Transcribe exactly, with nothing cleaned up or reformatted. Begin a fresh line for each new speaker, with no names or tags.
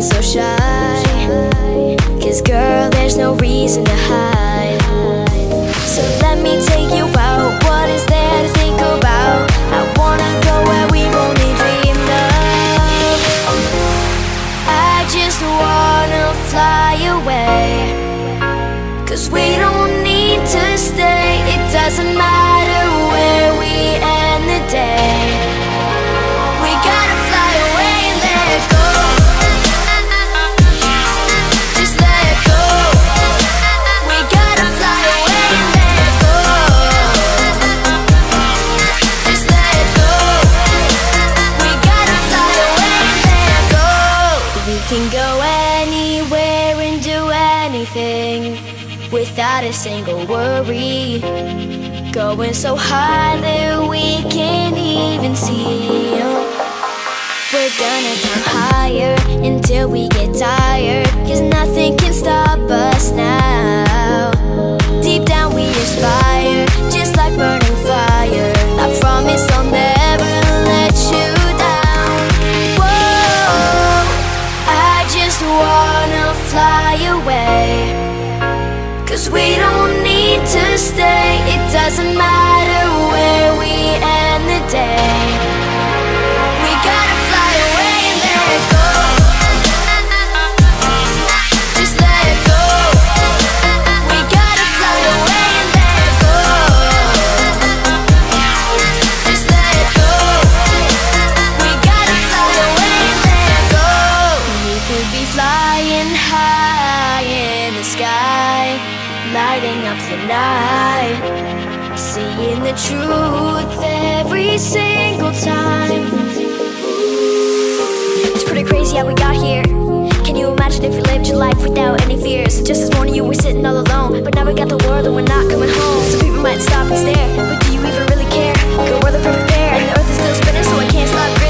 so shy, 'cause girl, there's no reason to hide. So let me take you out, what is there to think about? I wanna go where we've only dreamed of. I just wanna fly away, 'cause we don't need to stay. It doesn't matter where we end the day. We gotta fly away and let go. Just let go. We gotta fly away and let go. Just let go. We gotta fly away and let go. We can go anywhere and do anything without a single worry. Going so high that we can't even see. We're gonna climb higher until we get tired, 'cause nothing can stop us now. Deep down we aspire, just like burning fire. I promise I'll never let you down. Whoa, I just wanna fly away, 'cause we don't need to stay. It doesn't matter where we end the day. We gotta fly away and let go. Just let go. We gotta fly away and let go. Just let go. We gotta fly away and let go. We could be flying high in the sky, lighting up the night, seeing the truth every single time. It's pretty crazy how we got here. Can you imagine if you lived your life without any fears? Just this morning you were sitting all alone, but now we got the world and we're not coming home. Some people might stop and stare, but do you even really care? Girl, we're the perfect pair, and the earth is still spinning, so I can't stop.